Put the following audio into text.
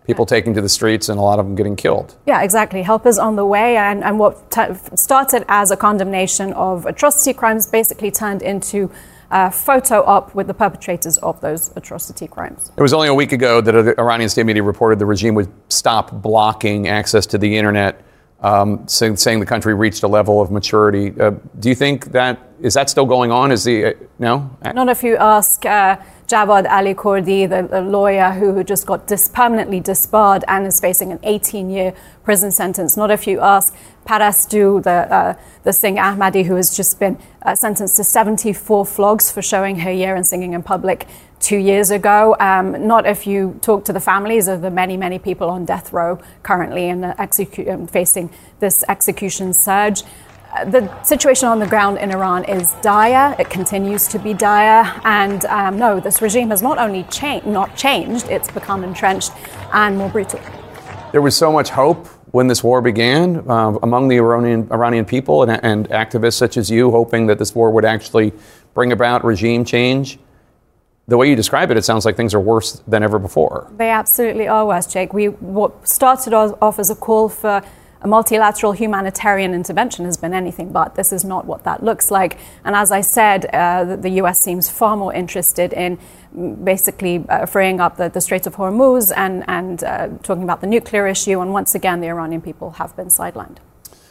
people taking to the streets and a lot of them getting killed. Yeah, exactly. Help is on the way. And what started as a condemnation of atrocity crimes basically turned into photo op with the perpetrators of those atrocity crimes. It was only a week ago that an Iranian state media reported the regime would stop blocking access to the internet, saying the country reached a level of maturity. Do you think is that still going on? No? Not if you ask Javad Ali Kurdi, the lawyer who just got permanently disbarred and is facing an 18-year prison sentence. Not if you ask Parastu, the Singh Ahmadi, who has just been sentenced to 74 flogs for showing her year and singing in public 2 years ago. Not if you talk to the families of the many, many people on death row currently and facing this execution surge. The situation on the ground in Iran is dire. It continues to be dire. And no, this regime has not only not changed, it's become entrenched and more brutal. There was so much hope when this war began among the Iranian people and activists such as you, hoping that this war would actually bring about regime change. The way you describe it, it sounds like things are worse than ever before. They absolutely are worse, Jake. What started off as a call for a multilateral humanitarian intervention has been anything but. This is not what that looks like. And as I said, the US seems far more interested in basically freeing up the Strait of Hormuz and talking about the nuclear issue. And once again, the Iranian people have been sidelined.